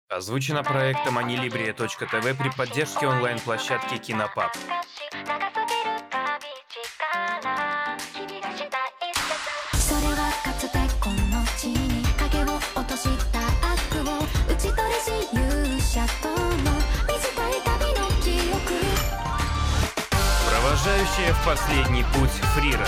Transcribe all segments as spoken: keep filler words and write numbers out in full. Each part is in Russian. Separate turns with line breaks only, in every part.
Озвучено проектом Анилибрия точка тэ вэ при поддержке онлайн-площадки Кинопаб.
それはかつてこの地に影を落とした悪を打ち取りし勇者との短い旅の記憶
Провожающая в последний путь Фрира.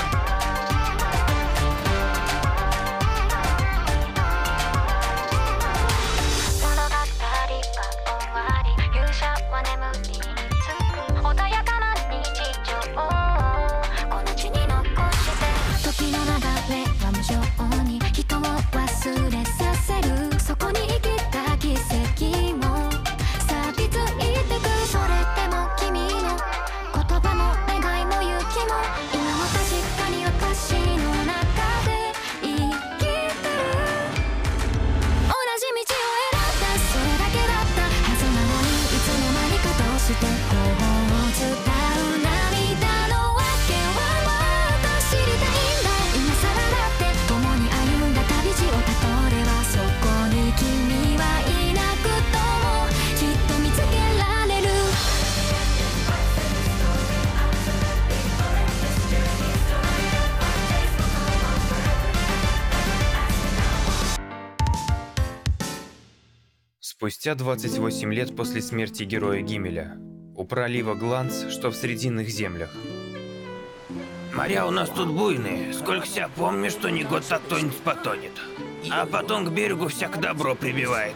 Спустя двадцать восемь лет после смерти героя Гиммеля, у пролива Гланц, что в Срединных землях.
Моря у нас тут буйные, сколько себя помню, что не год так кто-нибудь потонет. А потом к берегу всяк добро прибивает.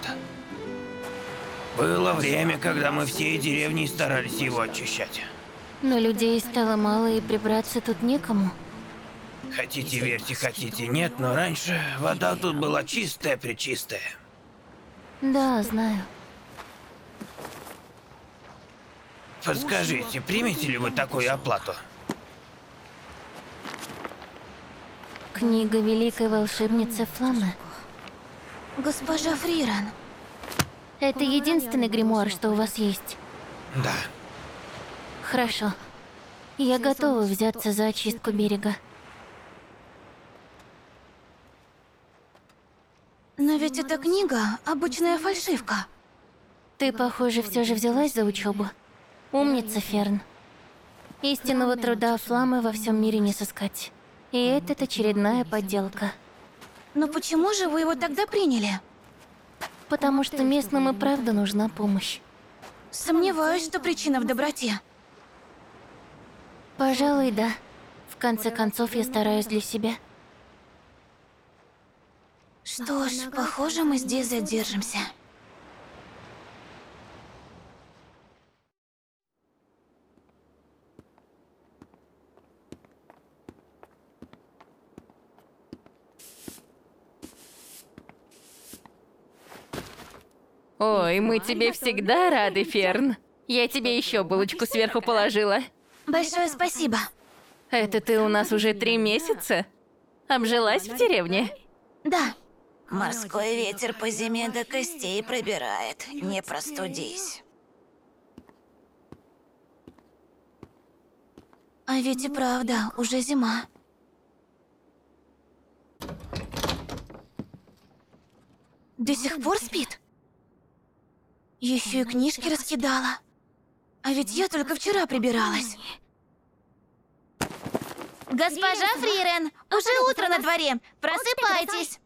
Было время, когда мы всей деревней старались его очищать.
Но людей стало мало, и прибраться тут некому.
Хотите верьте, хотите нет, но раньше вода тут была чистая-пречистая.
Да, знаю.
Подскажите, примете ли вы такую оплату?
Книга Великой Волшебницы Фламмы.
Госпожа Фриран.
Это единственный гримуар, что у вас есть?
Да.
Хорошо. Я готова взяться за очистку берега.
Но ведь эта книга обычная фальшивка.
Ты, похоже, все же взялась за учебу. Умница, Ферн. Истинного труда Фламмы во всем мире не сыскать. И это очередная подделка.
Но почему же вы его тогда приняли?
Потому что местным и правда нужна помощь.
Сомневаюсь, что причина в доброте.
Пожалуй, да. В конце концов, я стараюсь для себя.
Что ж, похоже, мы здесь задержимся.
Ой, мы тебе всегда рады, Ферн. Я тебе еще булочку сверху положила.
Большое спасибо.
Это ты у нас уже три месяца? Обжилась в деревне?
Да.
Морской ветер по зиме до костей пробирает. Не простудись.
А ведь и правда, уже зима. До сих пор спит? Еще и книжки раскидала. А ведь я только вчера прибиралась. Госпожа Фрирен, уже утро на дворе. Просыпайтесь.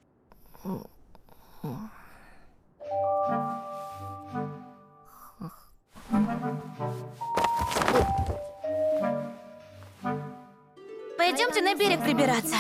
Пойдемте на берег прибираться.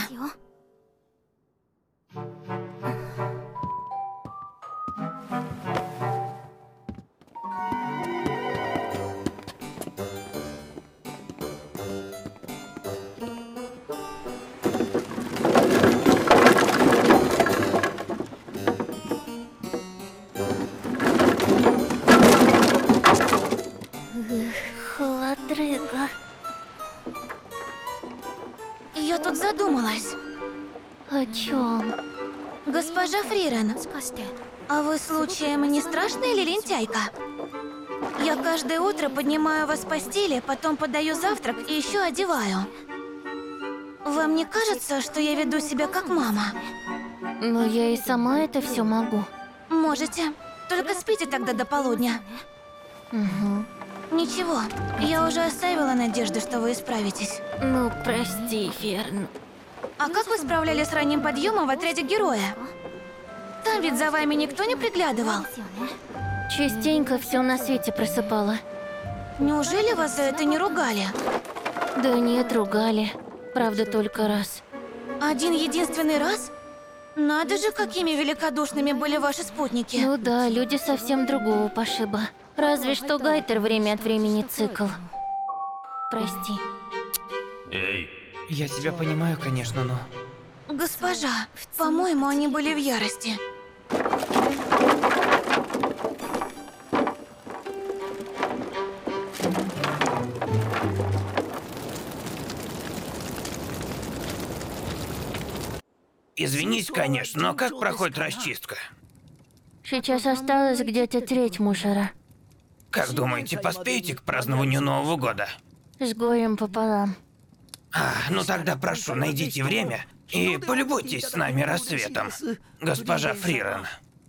Холодрыга.
Я тут задумалась.
О чем?
Госпожа Фрирен, а вы случаем не страшная ли лентяйка? Я каждое утро поднимаю вас с постели, потом подаю завтрак и еще одеваю. Вам не кажется, что я веду себя как мама?
Но я и сама это все могу.
Можете. Только спите тогда до полудня.
Угу.
Ничего, я уже оставила надежду, что вы исправитесь.
Ну, прости, Ферн.
А как вы справлялись с ранним подъемом в отряде героя? Там ведь за вами никто не приглядывал.
Частенько все на свете просыпала.
Неужели вас за это не ругали?
Да нет, ругали. Правда, только раз.
Один единственный раз? Надо же, какими великодушными были ваши спутники.
Ну да, люди совсем другого пошиба. Разве что Гайтер время от времени цикл. Прости.
Эй,
Я тебя понимаю, конечно, но...
Госпожа, по-моему, они были в ярости.
извинись, конечно, но как проходит расчистка?
Сейчас осталось где-то треть мусора.
Как думаете, поспеете к празднованию Нового года?
С горем пополам.
А, ну тогда прошу, найдите время и полюбуйтесь с нами рассветом, госпожа Фрирен.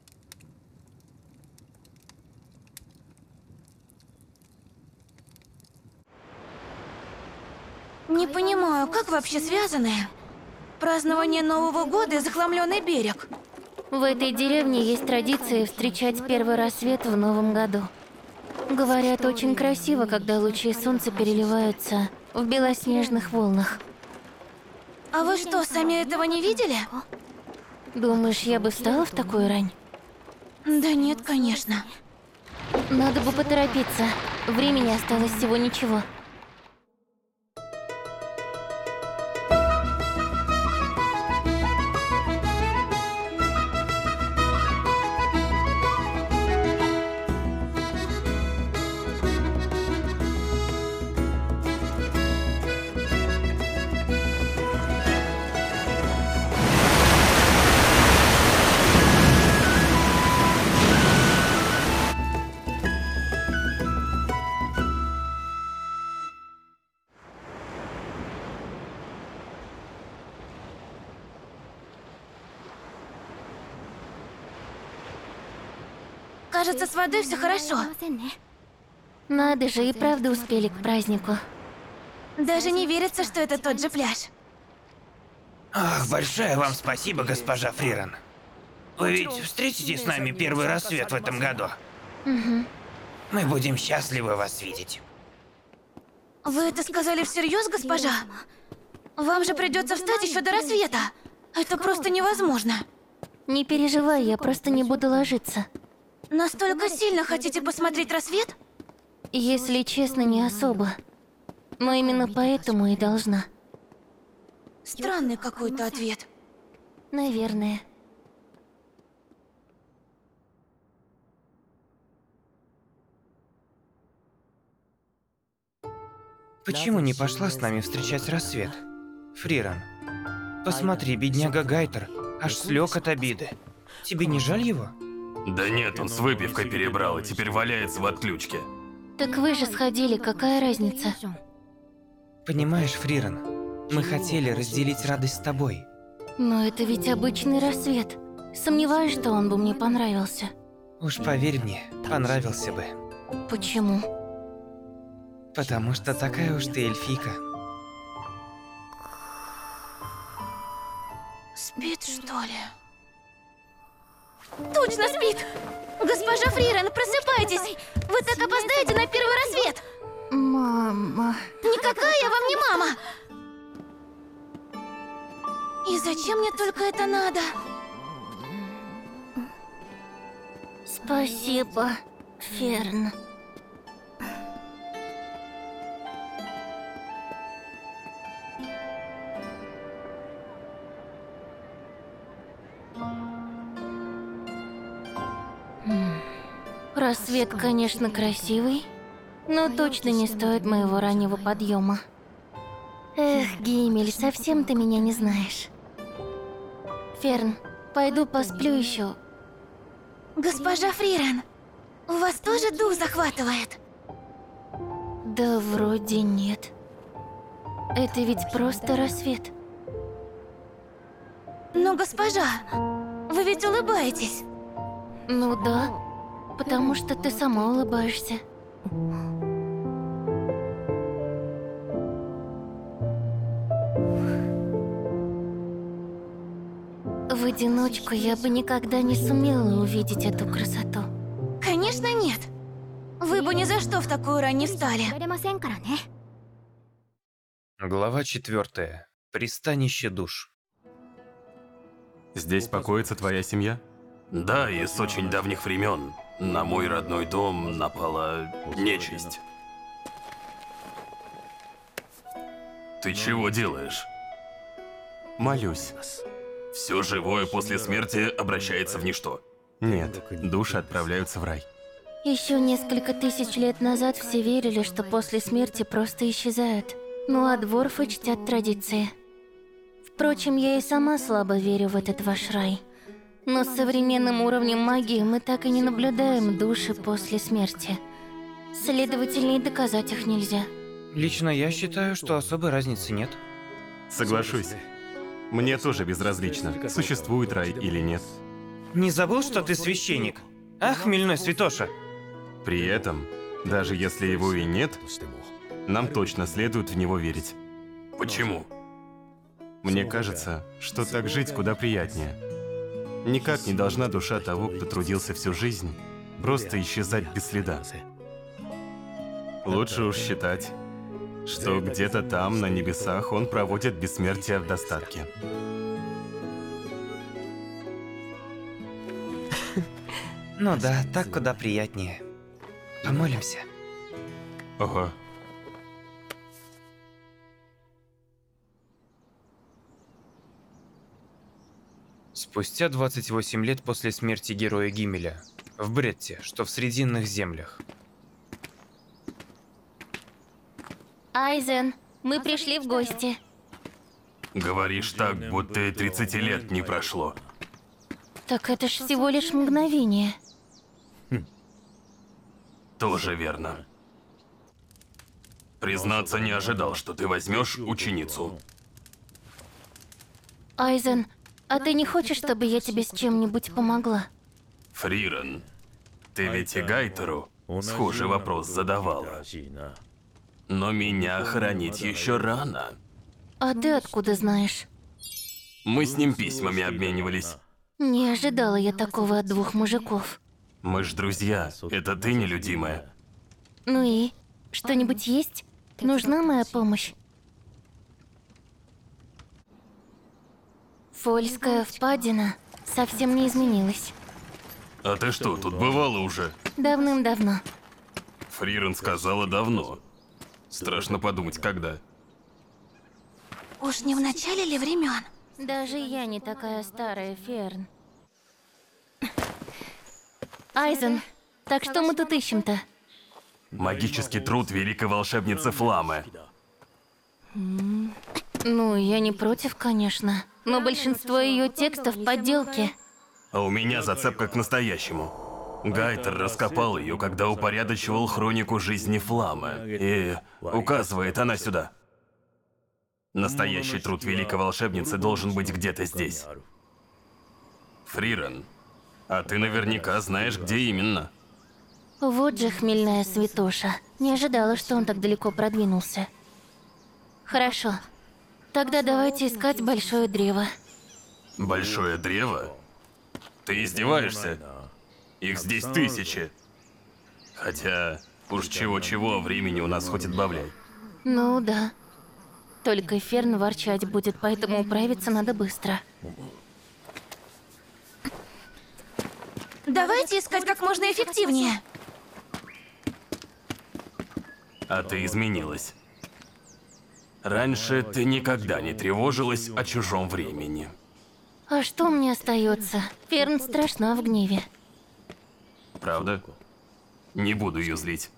Не понимаю, как вообще связаны празднование Нового года и захламленный берег?
В этой деревне есть традиция встречать первый рассвет в Новом году. Говорят, очень красиво, когда лучи солнца переливаются в белоснежных волнах.
А вы что, сами этого не видели?
Думаешь, я бы встала в такую рань?
Да нет, конечно.
Надо бы поторопиться. Времени осталось всего ничего.
Кажется, с водой все хорошо.
Надо же, и правда успели к празднику.
Даже не верится, что это тот же пляж.
Ах, большое вам спасибо, госпожа Фрирен. Вы ведь встретите с нами первый рассвет в этом году?
Угу.
Мы будем счастливы вас видеть.
Вы это сказали всерьез, госпожа? Вам же придется встать еще до рассвета. Это просто невозможно.
Не переживай, я просто не буду ложиться.
Настолько сильно хотите посмотреть рассвет?
Если честно, не особо. Но именно поэтому и должна.
Странный какой-то ответ.
Наверное.
Почему не пошла с нами встречать рассвет? Фрирен, посмотри, бедняга Гайтер аж слег от обиды. Тебе не жаль его?
Да нет, он с выпивкой перебрал и теперь валяется в отключке.
Так вы же сходили, какая разница?
Понимаешь, Фрирен, мы хотели разделить радость с тобой.
Но это ведь обычный рассвет. Сомневаюсь, что он бы мне понравился.
Уж поверь мне, понравился бы.
Почему?
Потому что такая уж ты эльфийка.
Спит, что ли? Точно спит! Госпожа Фрирен, просыпайтесь! Вы так опоздаете на первый рассвет!
Мама...
Никакая я вам не мама! И зачем мне только это надо?
Спасибо, Ферн. Рассвет, конечно, красивый, но точно не стоит моего раннего подъема. Эх, Гимель, совсем ты меня не знаешь. Ферн, пойду посплю еще.
Госпожа Фрирен, у вас тоже дух захватывает?
Да вроде нет. Это ведь просто рассвет.
Но, госпожа, вы ведь улыбаетесь.
Ну да, Потому что ты сама улыбаешься. В одиночку я бы никогда не сумела увидеть эту красоту.
Конечно, нет. Вы бы ни за что в такую рань не встали.
Глава четвертая. Пристанище душ.
Здесь покоится твоя семья?
Да, и с очень давних времен на мой родной дом напала нечисть. Ты чего делаешь?
Молюсь.
Все живое после смерти обращается в ничто.
Нет, души отправляются в рай.
Еще несколько тысяч лет назад все верили, что после смерти просто исчезают. Ну а дворфы чтят традиции. Впрочем, я и сама слабо верю в этот ваш рай. Но с современным уровнем магии мы так и не наблюдаем души после смерти. Следовательно, и доказать их нельзя.
Лично я считаю, что особой разницы нет.
Соглашусь. Мне тоже безразлично, существует рай или нет.
Не забыл, что ты священник? А, хмельной святоша?
При этом, даже если его и нет, нам точно следует в него верить.
Почему?
Мне кажется, что так жить куда приятнее. Никак не должна душа того, кто трудился всю жизнь, просто исчезать без следа. Лучше уж считать, что где-то там, на небесах, он проводит бессмертие в достатке.
Ну да, так куда приятнее. Помолимся.
Ого.
Спустя двадцать восемь лет после смерти героя Гиммеля, в Бретте, что в Срединных землях.
Айзен, мы пришли в гости.
Говоришь так, будто и тридцати лет не прошло.
Так это ж всего лишь мгновение.
Тоже верно. Признаться, не ожидал, что ты возьмешь ученицу.
Айзен, а ты не хочешь, чтобы я тебе с чем-нибудь помогла?
Фрирен, ты ведь и Гайтеру схожий вопрос задавала. Но меня хоронить еще рано.
А ты откуда знаешь?
Мы с ним письмами обменивались.
Не ожидала я такого от двух мужиков.
Мы ж друзья, это ты нелюдимая.
Ну и? Что-нибудь есть? Нужна моя помощь? Фольская впадина совсем не изменилась.
А ты что, тут бывала уже?
Давным-давно.
Фрирен сказала давно. Страшно подумать, когда.
Уж не в начале ли времен?
Даже я не такая старая, Ферн. Айзен, так что мы тут ищем-то?
Магический труд великой волшебницы Фламы.
Ну, я не против, конечно. Но большинство ее текстов подделки.
А у меня зацепка к настоящему. Гайтер раскопал ее, когда упорядочивал хронику жизни Фламы. И указывает она сюда. Настоящий труд великой волшебницы должен быть где-то здесь. Фрирен, а ты наверняка знаешь, где именно.
Вот же хмельная святоша. Не ожидала, что он так далеко продвинулся. Хорошо. Тогда давайте искать большое древо.
Большое древо? Ты издеваешься? Их здесь тысячи. Хотя, уж чего-чего, времени у нас хоть отбавляй.
Ну да. Только Ферн ворчать будет, поэтому управиться надо быстро.
Давайте искать как можно эффективнее.
А ты изменилась. Раньше ты никогда не тревожилась о чужом времени.
А что мне остается? Ферн страшна в гневе.
Правда? Не буду ее злить.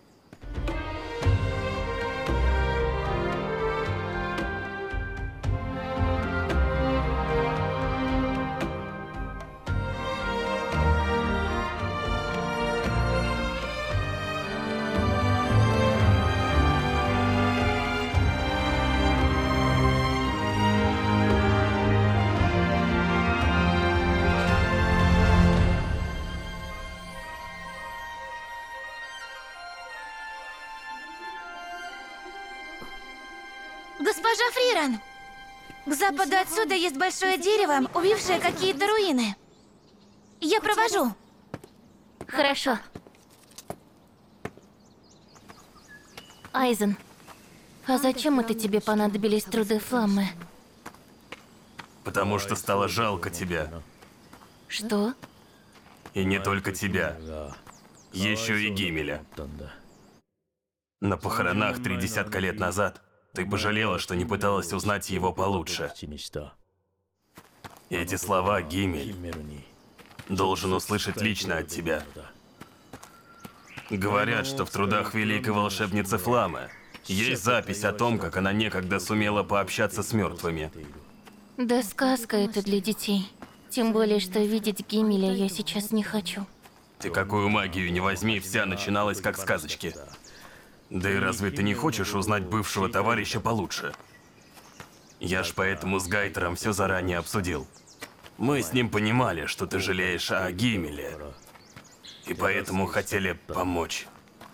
Госпожа Фриран! К западу отсюда есть большое дерево, убившее какие-то руины. Я провожу.
Хорошо. Айзен, а зачем это тебе понадобились труды Фламмы?
Потому что стало жалко тебя.
Что?
И не только тебя. Еще и Гимеля. На похоронах три десятка лет назад ты пожалела, что не пыталась узнать его получше. Эти слова Гимель должен услышать лично от тебя. Говорят, что в трудах великой волшебницы Фламмы есть запись о том, как она некогда сумела пообщаться с мертвыми.
Да сказка это для детей. Тем более, что видеть Гимеля я сейчас не хочу.
Ты какую магию не возьми, вся начиналась как сказочки. Да и разве ты не хочешь узнать бывшего товарища получше? Я ж поэтому с Гайтером все заранее обсудил. Мы с ним понимали, что ты жалеешь о Гимеле. И поэтому хотели помочь.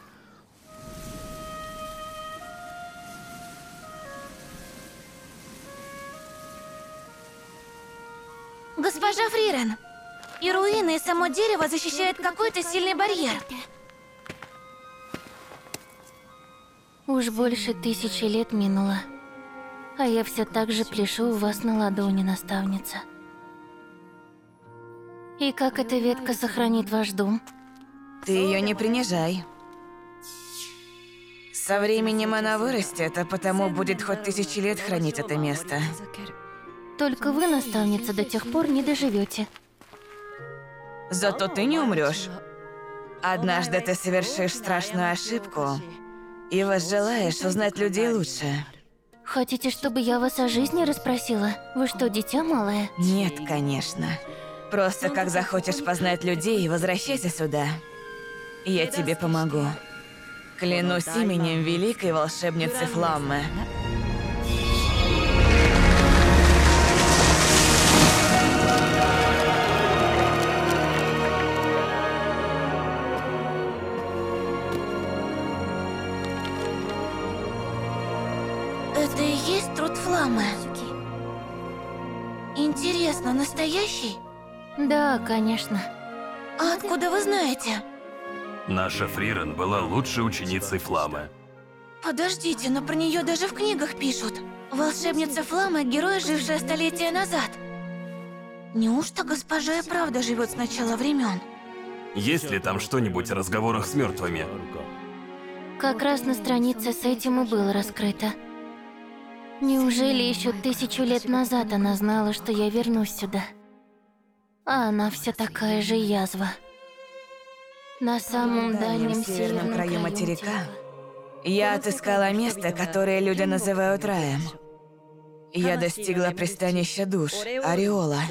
Госпожа Фриран, и руины, и само дерево защищает какой-то сильный барьер.
Уж больше тысячи лет минуло, а я все так же пляшу у вас на ладони, наставница. И как эта ветка сохранит ваш дом?
Ты ее не принижай. Со временем она вырастет, а потому будет хоть тысячи лет хранить это место.
Только вы, наставница, до тех пор не доживете.
Зато ты не умрешь. Однажды ты совершишь страшную ошибку и возжелаешь узнать людей лучше.
Хотите, чтобы я вас о жизни расспросила? Вы что, дитя малое?
Нет, конечно. Просто как захочешь познать людей, возвращайся сюда. Я тебе помогу. Клянусь именем великой волшебницы Фламмы.
Это и есть труд Фламмы? Интересно, настоящий?
Да, конечно.
А откуда вы знаете?
Наша Фриран была лучшей ученицей Фламмы.
Подождите, но про нее даже в книгах пишут. Волшебница Фламмы – герой, жившая столетия назад. Неужто госпожа и правда живет с начала времен?
Есть ли там что-нибудь о разговорах с мертвыми?
Как раз на странице с этим и было раскрыто. Неужели еще тысячу лет назад она знала, что я вернусь сюда? А она все такая же язва. На самом дальнем
северном краю материка я отыскала место, которое люди называют раем. Я достигла пристанища душ, Ореола.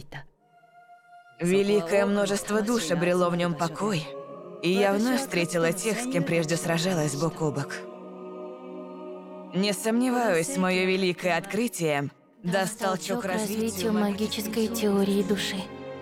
Великое множество душ обрело в нем покой, и я вновь встретила тех, с кем прежде сражалась бок о бок. Не сомневаюсь, мое великое открытие даст толчок
к развитию
развитию
магической теории души.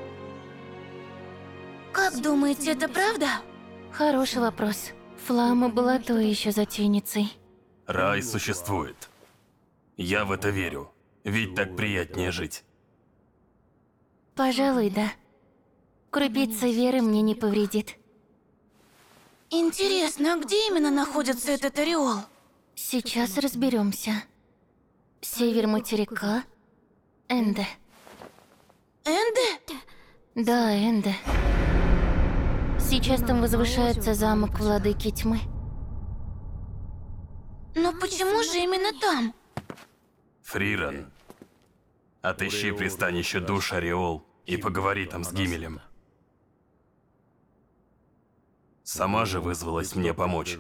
Как думаете, это правда?
Хороший вопрос. Фламма была то еще затейницей.
Рай существует. Я в это верю. Ведь так приятнее жить.
Пожалуй, да. Крупица веры мне не повредит.
Интересно, а где именно находится этот ореол?
Сейчас разберемся. Север материка. Энде.
Энде?
Да, Энде. Сейчас там возвышается замок Владыки Тьмы.
Но почему же именно там?
Фриран, отыщи пристанище душ Ореол и поговори там с Гимелем. Сама же вызвалась мне помочь.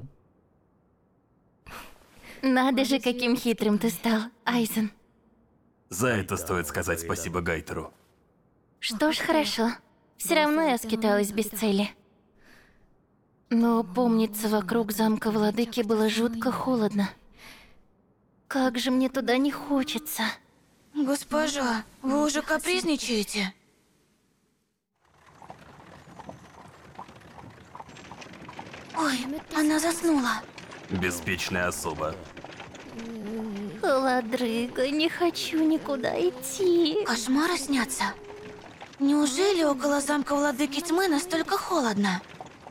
Надо же, каким хитрым ты стал, Айзен.
За это стоит сказать спасибо Гайтеру.
Что ж, хорошо. Все равно я скиталась без цели. Но, помнится, вокруг замка Владыки было жутко холодно. Как же мне туда не хочется.
Госпожа, вы уже капризничаете? Ой, она заснула.
Беспечная особа.
Ладрыга, не хочу никуда идти.
Кошмары снятся. Неужели около замка Владыки Тьмы настолько холодно?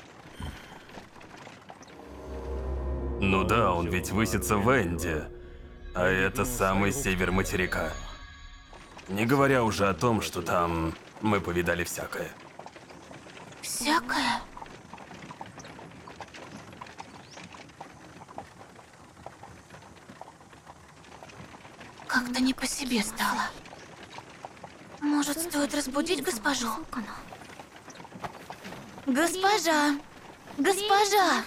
Ну да, он ведь высится в Энде, а это самый север материка. Не говоря уже о том, что там мы повидали всякое.
Всякое? Как-то не по себе стало. Может, стоит разбудить госпожу? Госпожа! Госпожа!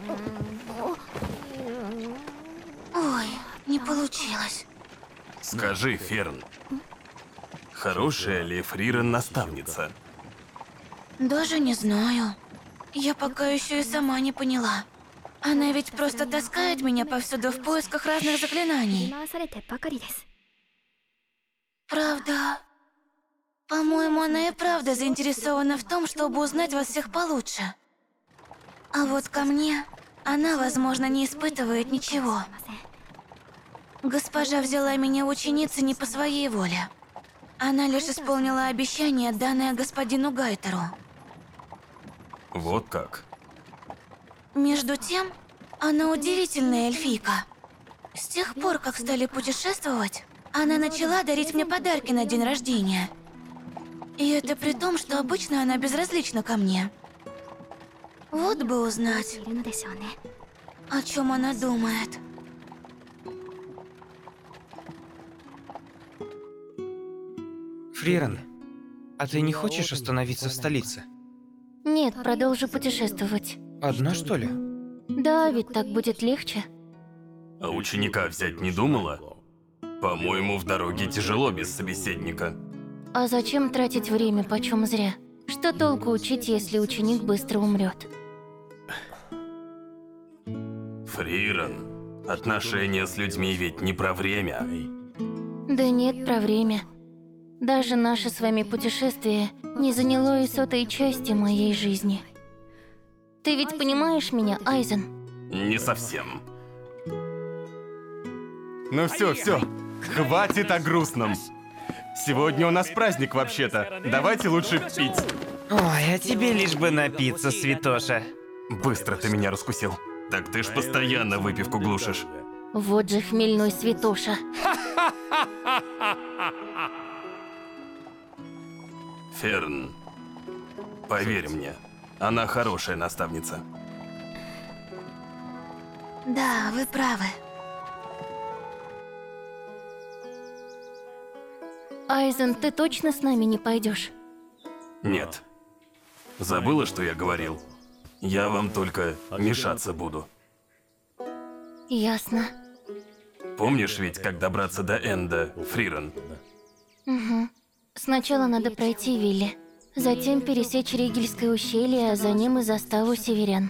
Ой, не получилось.
Скажи, Ферн, хорошая ли Фрирен наставница?
Даже не знаю. Я пока еще и сама не поняла. Она ведь просто таскает меня повсюду в поисках разных заклинаний. Правда? По-моему, она и правда заинтересована в том, чтобы узнать вас всех получше. А вот ко мне она, возможно, не испытывает ничего. Госпожа взяла меня ученицей не по своей воле. Она лишь исполнила обещание, данное господину Гайтеру.
Вот как.
Между тем, она удивительная эльфийка. С тех пор, как стали путешествовать, она начала дарить мне подарки на день рождения. И это при том, что обычно она безразлична ко мне. Вот бы узнать, о чем она думает.
Фрирен, а ты не хочешь остановиться в столице?
Нет, продолжу путешествовать.
Одна, что ли?
Да, ведь так будет легче.
А ученика взять не думала? По-моему, в дороге тяжело без собеседника.
А зачем тратить время почем зря? Что толку учить, если ученик быстро умрет?
Фрирен, отношения с людьми ведь не про время.
Да нет, про время. Даже наше с вами путешествие не заняло и сотой части моей жизни. Ты ведь понимаешь меня, Айзен?
Не совсем.
Ну все, все, хватит о грустном. Сегодня у нас праздник вообще-то. Давайте лучше пить.
Ой, а тебе лишь бы напиться, святоша.
Быстро ты меня раскусил. Так ты ж постоянно выпивку глушишь.
Вот же хмельной святоша.
Ферн, поверь мне, она хорошая наставница.
Да, вы правы.
Айзен, ты точно с нами не пойдешь?
Нет. Забыла, что я говорил? Я вам только мешаться буду.
Ясно.
Помнишь ведь, как добраться до Энда, Фрирен?
Угу. Сначала надо пройти Вилли, затем пересечь Ригельское ущелье, а за ним и заставу северян.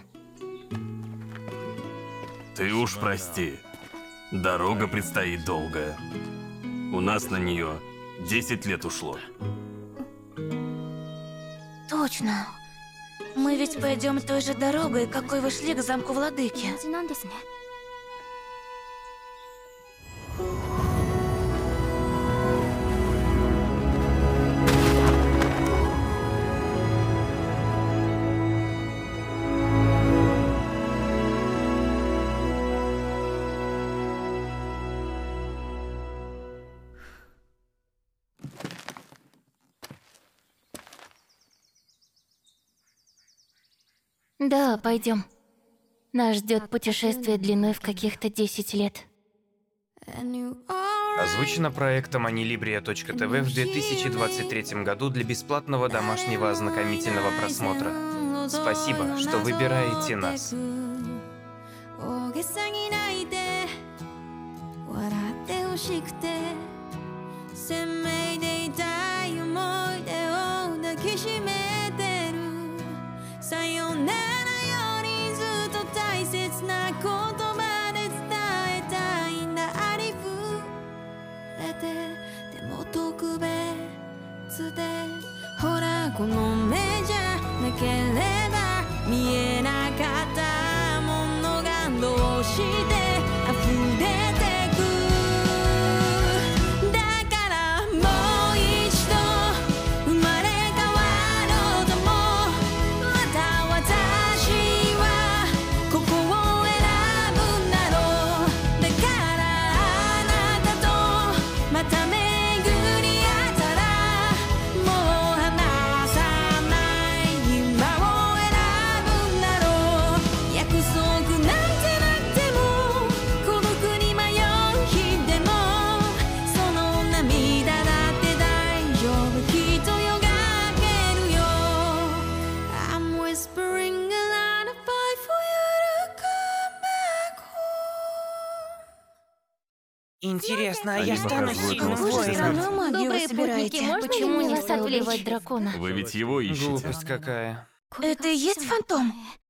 Ты уж прости. Дорога предстоит долгая. У нас на нее десять лет ушло.
Точно. Мы ведь пойдем той же дорогой, какой вы шли к замку Владыки.
Да, пойдем. Нас ждет путешествие длиной в каких-то десять лет.
Озвучено проектом анилибрия точка тэ вэ в две тысячи двадцать третьем году для бесплатного домашнего ознакомительного просмотра. Спасибо, что выбираете нас. Интересно, а
Они
я стану
показывают
сильным
нам
Какую
Слушай,
воином?
странную магию вы
Добрые
собираете?
путники, можно
Почему
ли
не
вас
стоило
отвлечь
убивать
дракона?
Вы ведь его ищете.
Глупость какая.
Это и есть фантом?